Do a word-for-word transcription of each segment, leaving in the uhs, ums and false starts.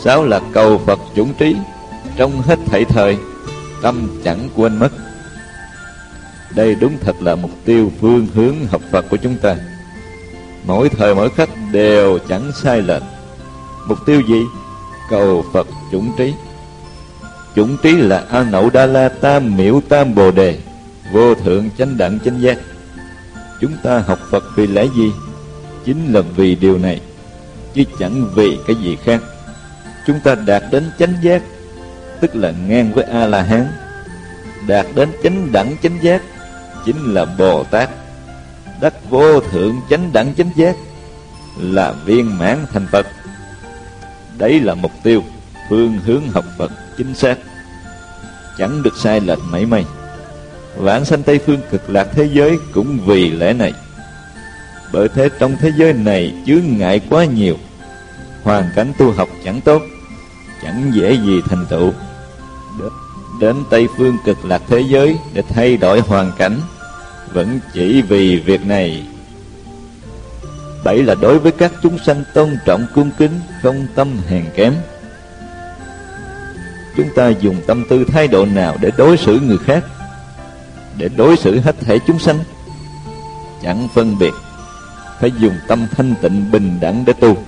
Sáu là cầu Phật chủng trí, trong hết thảy thời, tâm chẳng quên mất. Đây đúng thật là mục tiêu phương hướng học Phật của chúng ta. Mỗi thời mỗi khắc đều chẳng sai lệch. Mục tiêu gì? Cầu Phật chủng trí. Chủng trí là A Nậu Đa La Tam Miểu Tam Bồ Đề, vô thượng chánh đẳng chánh giác. Chúng ta học Phật vì lẽ gì? Chính là vì điều này, chứ chẳng vì cái gì khác. Chúng ta đạt đến chánh giác, tức là ngang với A-la-hán. Đạt đến chánh đẳng chánh giác, chính là Bồ Tát. Đắc vô thượng chánh đẳng chánh giác, là viên mãn thành Phật. Đấy là mục tiêu phương hướng học Phật chính xác, chẳng được sai lệch mảy may. Vãng sanh Tây Phương Cực Lạc thế giới cũng vì lẽ này. Bởi thế trong thế giới này chướng ngại quá nhiều, hoàn cảnh tu học chẳng tốt, chẳng dễ gì thành tựu. Đến Tây Phương Cực Lạc thế giới để thay đổi hoàn cảnh, vẫn chỉ vì việc này. Bảy là đối với các chúng sanh tôn trọng cung kính, không tâm hèn kém. Chúng ta dùng tâm tư thái độ nào để đối xử người khác, để đối xử hết thảy chúng sanh? Chẳng phân biệt, phải dùng tâm thanh tịnh bình đẳng để tu.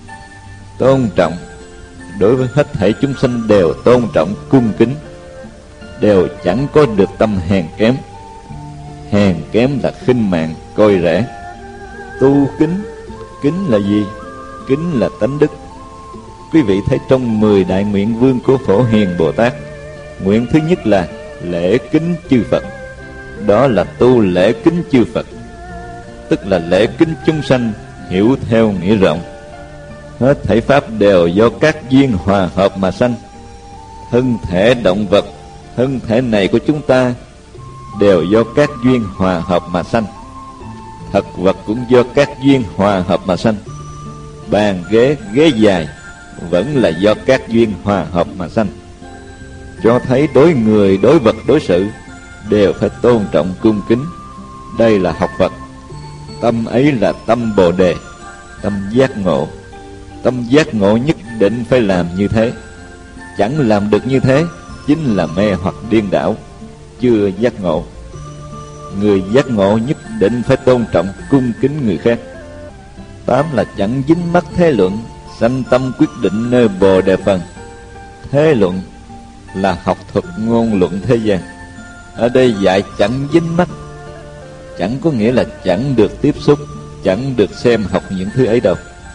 Tôn trọng, đối với hết thảy chúng sanh đều tôn trọng cung kính, đều chẳng có được tâm hèn kém. Hèn kém là khinh mạng, coi rẻ. Tu kính, kính là gì? Kính là tánh đức. Quý vị thấy trong mười đại nguyện vương của Phổ Hiền Bồ Tát, nguyện thứ nhất là lễ kính chư Phật. Đó là tu lễ kính chư Phật, tức là lễ kính chúng sanh, hiểu theo nghĩa rộng. Hết thảy pháp đều do các duyên hòa hợp mà sanh. Thân thể động vật, thân thể này của chúng ta đều do các duyên hòa hợp mà sanh. Thật vật cũng do các duyên hòa hợp mà sanh. Bàn ghế, ghế dài vẫn là do các duyên hòa hợp mà sanh. Cho thấy đối người, đối vật, đối sự đều phải tôn trọng cung kính. Đây là học Phật. Tâm ấy là tâm Bồ Đề, tâm giác ngộ. Tâm giác ngộ nhất định phải làm như thế. Chẳng làm được như thế, chính là mê hoặc điên đảo, chưa giác ngộ. Người giác ngộ nhất định phải tôn trọng cung kính người khác. Tám là chẳng dính mắc thế luận, sanh tâm quyết định nơi Bồ Đề phần. Thế luận là học thuật ngôn luận thế gian. Ở đây dạy chẳng dính mắc, chẳng có nghĩa là chẳng được tiếp xúc, chẳng được xem học những thứ ấy đâu.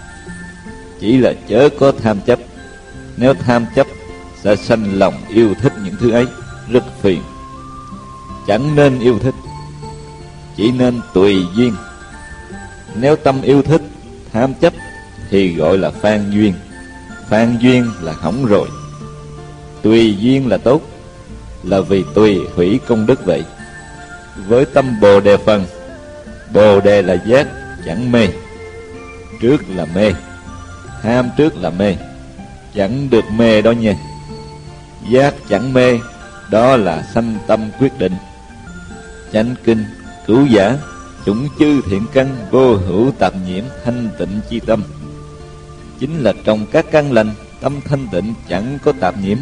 Chỉ là chớ có tham chấp. Nếu tham chấp sẽ sanh lòng yêu thích những thứ ấy, rất phiền. Chẳng nên yêu thích, chỉ nên tùy duyên. Nếu tâm yêu thích, tham chấp thì gọi là phan duyên. Phan duyên là hỏng rồi. Tùy duyên là tốt, là vì tùy hủy công đức vậy. Với tâm Bồ Đề phần, Bồ Đề là giác, chẳng mê. Trước là mê, tham trước là mê, chẳng được mê đó nha. Giác chẳng mê, đó là sanh tâm quyết định. Chánh kinh, cứu giả, chủng chư thiện căn, vô hữu tạp nhiễm, thanh tịnh chi tâm. Chính là trong các căn lành, tâm thanh tịnh chẳng có tạp nhiễm.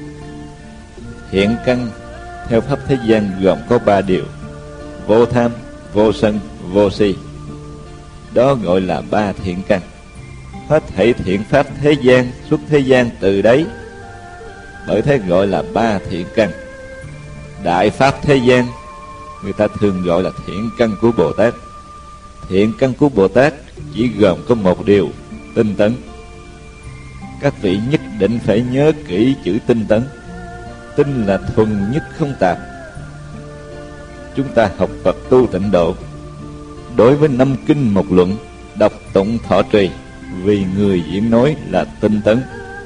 Thiện căn theo pháp thế gian gồm có ba điều: vô tham, vô sân, vô si. Đó gọi là ba thiện căn. Hết thảy thiện pháp thế gian xuất thế gian từ đấy, bởi thế gọi là ba thiện căn. Đại pháp thế gian người ta thường gọi là thiện căn của Bồ Tát. Thiện căn của Bồ Tát chỉ gồm có một điều: tinh tấn. Các vị nhất định phải nhớ kỹ chữ tinh tấn. Tinh là thuần nhất không tạp. Chúng ta học Phật tu tịnh độ, đối với năm kinh một luận, đọc tụng thọ trì vì người diễn nói là tinh tấn.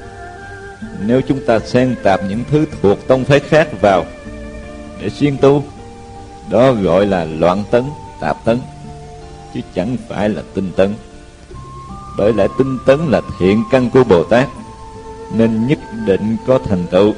Nếu chúng ta xen tạp những thứ thuộc tông phái khác vào để xuyên tu, đó gọi là loạn tấn, tạp tấn, chứ chẳng phải là tinh tấn. Bởi lẽ tinh tấn là thiện căn của Bồ Tát, nên nhất định có thành tựu.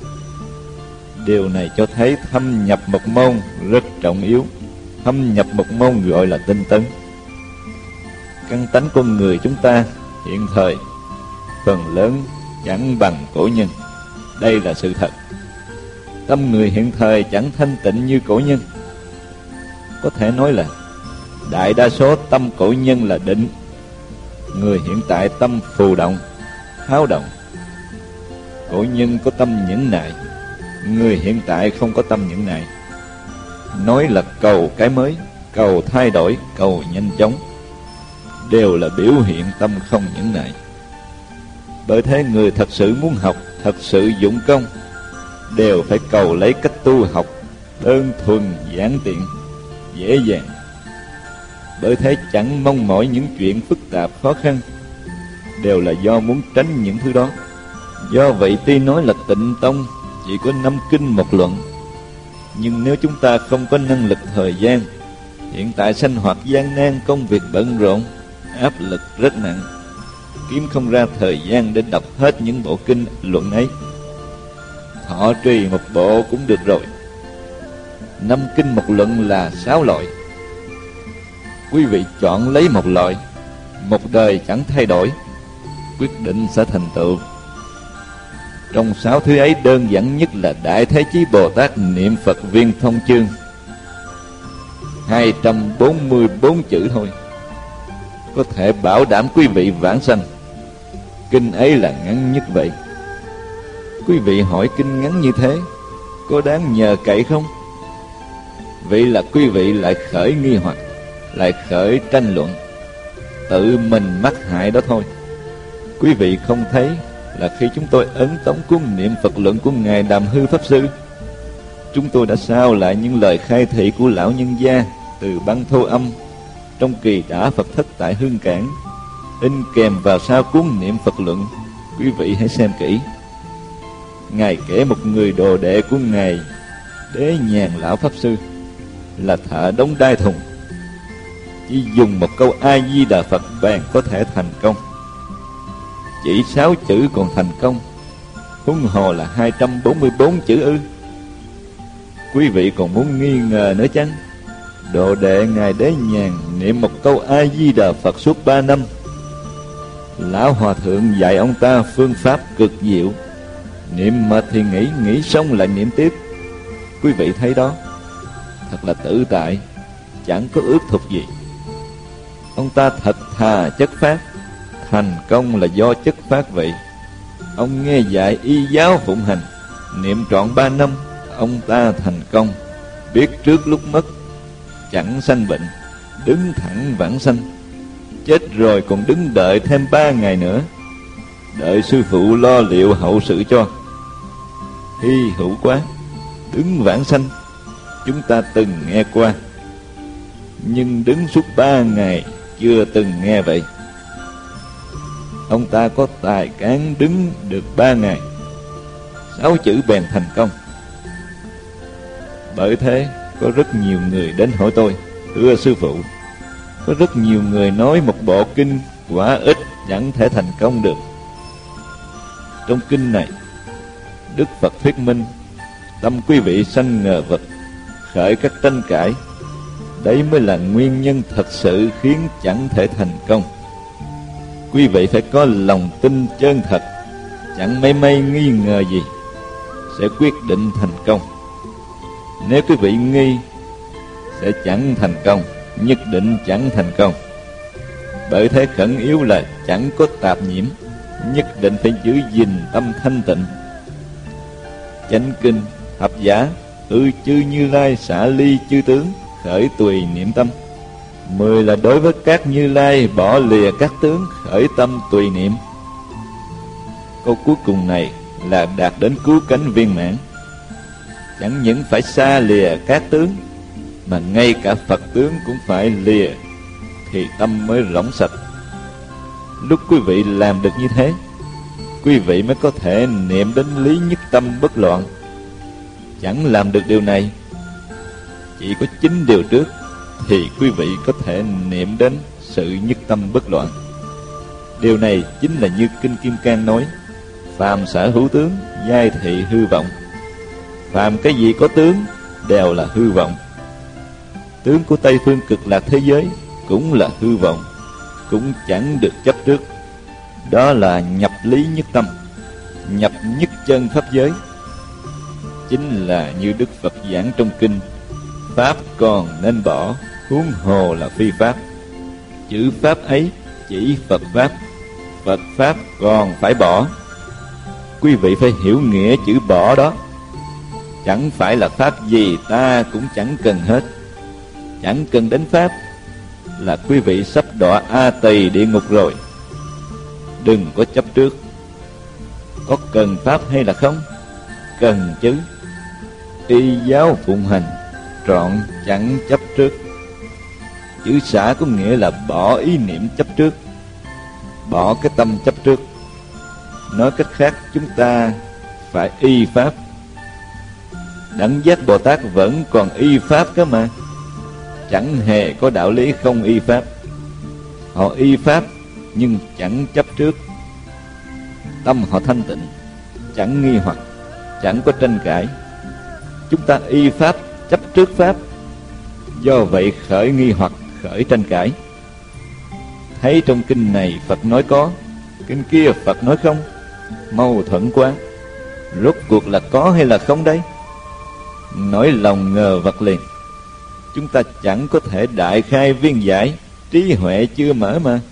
Điều này cho thấy thâm nhập một môn rất trọng yếu. Thâm nhập một môn gọi là tinh tấn. Căn tánh con người chúng ta hiện thời phần lớn chẳng bằng cổ nhân. Đây là sự thật. Tâm người hiện thời chẳng thanh tịnh như cổ nhân. Có thể nói là đại đa số tâm cổ nhân là định. Người hiện tại tâm phù động, háo động. Cổ nhân có tâm nhẫn nại, người hiện tại không có tâm nhẫn nại. Nói là cầu cái mới, cầu thay đổi, cầu nhanh chóng, đều là biểu hiện tâm không nhẫn nại. Bởi thế người thật sự muốn học, thật sự dụng công, đều phải cầu lấy cách tu học đơn thuần, giản tiện, dễ dàng. Bởi thế chẳng mong mỏi những chuyện phức tạp khó khăn, đều là do muốn tránh những thứ đó. Do vậy tuy nói là Tịnh Tông chỉ có năm kinh một luận, nhưng nếu chúng ta không có năng lực thời gian, hiện tại sinh hoạt gian nan, công việc bận rộn, áp lực rất nặng, kiếm không ra thời gian để đọc hết những bộ kinh luận ấy, thọ trì một bộ cũng được rồi. Năm kinh một luận là sáu loại. Quý vị chọn lấy một loại, một đời chẳng thay đổi, quyết định sẽ thành tựu. Trong sáu thứ ấy, đơn giản nhất là Đại Thế Chí Bồ Tát niệm Phật Viên Thông Chương, hai trăm bốn mươi bốn chữ thôi, có thể bảo đảm quý vị vãng sanh. Kinh ấy là ngắn nhất vậy. Quý vị hỏi kinh ngắn như thế có đáng nhờ cậy không? Vậy là quý vị lại khởi nghi hoặc, lại khởi tranh luận, tự mình mắc hại đó thôi. Quý vị không thấy là khi chúng tôi ấn tống cuốn niệm Phật luận của Ngài Đàm Hư Pháp Sư, chúng tôi đã sao lại những lời khai thị của lão nhân gia từ băng thô âm trong kỳ đã Phật thất tại Hương Cảng, in kèm vào sau cuốn niệm Phật luận. Quý vị hãy xem kỹ. Ngài kể một người đồ đệ của Ngài Đế Nhàn lão Pháp Sư là thợ đóng đai thùng, chỉ dùng một câu A Di Đà Phật bèn có thể thành công. Chỉ sáu chữ còn thành công, huống hồ là hai trăm bốn mươi bốn chữ ư? Quý vị còn muốn nghi ngờ nữa chăng? Đồ đệ Ngài Đế Nhàn niệm một câu A Di Đà Phật suốt ba năm. Lão Hòa Thượng dạy ông ta phương pháp cực diệu, niệm mệt thì nghỉ, nghỉ xong lại niệm tiếp. Quý vị thấy đó, thật là tự tại, chẳng có ước thúc gì. Ông ta thật thà chất phát, thành công là do chất phát vậy. Ông nghe dạy y giáo phụng hành, niệm trọn ba năm, ông ta thành công. Biết trước lúc mất, chẳng sanh bệnh, đứng thẳng vãng sanh. Chết rồi còn đứng đợi thêm ba ngày nữa, đợi sư phụ lo liệu hậu sự cho. Hy hữu quá, đứng vãng sanh chúng ta từng nghe qua, nhưng đứng suốt ba ngày chưa từng nghe vậy. Ông ta có tài cán đứng được ba ngày, sáu chữ bèn thành công. Bởi thế có rất nhiều người đến hỏi tôi: thưa sư phụ, có rất nhiều người nói một bộ kinh quả ít chẳng thể thành công được. Trong kinh này, Đức Phật thuyết minh, tâm quý vị sanh ngờ vực, khởi các tranh cãi, đấy mới là nguyên nhân thật sự khiến chẳng thể thành công. Quý vị phải có lòng tin chân thật, chẳng mây mây nghi ngờ gì, sẽ quyết định thành công. Nếu quý vị nghi, sẽ chẳng thành công, nhất định chẳng thành công. Bởi thế khẩn yếu là chẳng có tạp nhiễm, nhất định phải giữ gìn tâm thanh tịnh. Chánh kinh, thập giả, ư chư Như Lai xả ly chư tướng, khởi tùy niệm tâm. Mười là đối với các Như Lai bỏ lìa các tướng, khởi tâm tùy niệm. Câu cuối cùng này là đạt đến cứu cánh viên mãn. Chẳng những phải xa lìa các tướng, mà ngay cả Phật tướng cũng phải lìa, thì tâm mới rỗng sạch. Lúc quý vị làm được như thế, quý vị mới có thể niệm đến lý nhất tâm bất loạn. Chẳng làm được điều này, chỉ có chín điều trước, thì quý vị có thể niệm đến sự nhất tâm bất loạn. Điều này chính là như Kinh Kim Cang nói: phàm sở hữu tướng, giai thị hư vọng. Phàm cái gì có tướng đều là hư vọng. Tướng của Tây Phương Cực Lạc thế giới cũng là hư vọng, cũng chẳng được chấp trước. Đó là nhập lý nhất tâm. nhập nhất chân pháp giới. Chính là như Đức Phật giảng trong kinh: pháp còn nên bỏ, huống hồ là phi pháp. Chữ pháp ấy chỉ Phật pháp, Phật pháp còn phải bỏ. Quý vị phải hiểu nghĩa chữ bỏ đó. Chẳng phải là pháp gì ta cũng chẳng cần hết. Chẳng cần đến pháp là quý vị sắp đọa A Tỳ địa ngục rồi. Đừng có chấp trước. Có cần pháp hay là không? Cần chứ. Y giáo phụng hành, trọn chẳng chấp trước. Chữ xả có nghĩa là bỏ ý niệm chấp trước, bỏ cái tâm chấp trước. Nói cách khác, chúng ta phải y pháp. Đẳng Giác Bồ Tát vẫn còn y pháp cơ mà. Chẳng hề có đạo lý không y pháp. Họ y pháp nhưng chẳng chấp trước. Tâm họ thanh tịnh, chẳng nghi hoặc, chẳng có tranh cãi. Chúng ta y pháp chấp trước pháp, do vậy khởi nghi hoặc, khởi tranh cãi. Thấy trong kinh này Phật nói có, kinh kia Phật nói không, mâu thuẫn quá. Rốt cuộc là có hay là không đây? Nói lòng ngờ vật liền. Chúng ta chẳng có thể đại khai viên giải, trí huệ chưa mở mà.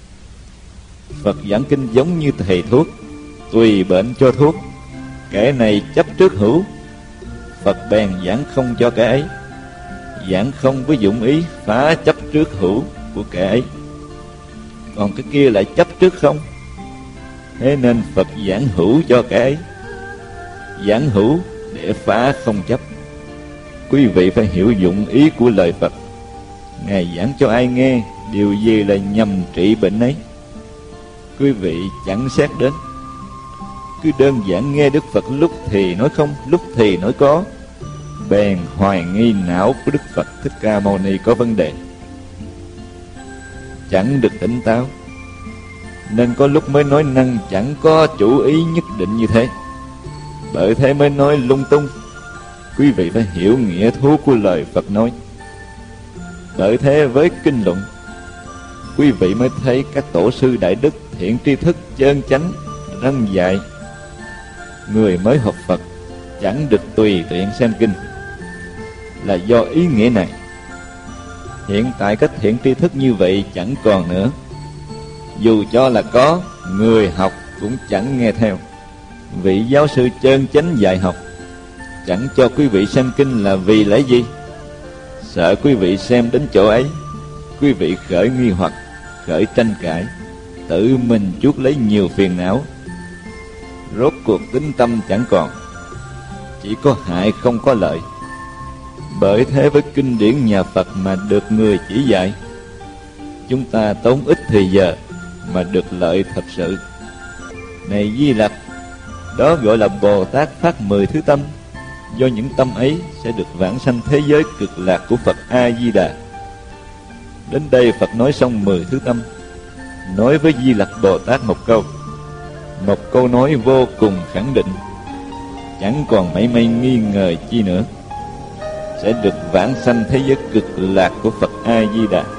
Phật giảng kinh giống như thầy thuốc, tùy bệnh cho thuốc. Kẻ này chấp trước hữu, Phật bèn giảng không cho kẻ ấy. Giảng không với dụng ý phá chấp trước hữu của kẻ ấy. Còn cái kia lại chấp trước không, thế nên Phật giảng hữu cho kẻ ấy. Giảng hữu để phá không chấp. Quý vị phải hiểu dụng ý của lời Phật. Ngài giảng cho ai nghe, điều gì là nhằm trị bệnh ấy. Quý vị chẳng xét đến, cứ đơn giản nghe Đức Phật lúc thì nói không, lúc thì nói có, bèn hoài nghi não của Đức Phật Thích Ca Mâu Ni có vấn đề, chẳng được tỉnh táo. Nên có lúc mới nói năng chẳng có chủ ý nhất định như thế, bởi thế mới nói lung tung. Quý vị phải hiểu nghĩa thú của lời Phật nói. Bởi thế với kinh luận, quý vị mới thấy các tổ sư đại đức thiện tri thức chân chánh răng dạy. Người mới học Phật chẳng được tùy tiện xem kinh, là do ý nghĩa này. Hiện tại các thiện tri thức như vậy chẳng còn nữa. Dù cho là có, người học cũng chẳng nghe theo. Vị giáo sư chân chánh dạy học chẳng cho quý vị xem kinh là vì lẽ gì? Sợ quý vị xem đến chỗ ấy, quý vị khởi nghi hoặc, khởi tranh cãi, tự mình chuốc lấy nhiều phiền não. Rốt cuộc tính tâm chẳng còn, chỉ có hại không có lợi. Bởi thế với kinh điển nhà Phật mà được người chỉ dạy, chúng ta tốn ít thời giờ mà được lợi thật sự. Này Di Lặc, đó gọi là Bồ Tát phát mười thứ tâm. Do những tâm ấy sẽ được vãng sanh thế giới cực lạc của Phật A-di-đà. Đến đây Phật nói xong mười thứ tâm, nói với Di Lặc Bồ Tát một câu. Một câu nói vô cùng khẳng định, chẳng còn mảy may nghi ngờ chi nữa, sẽ được vãng sanh thế giới cực lạc của Phật A-di-đà.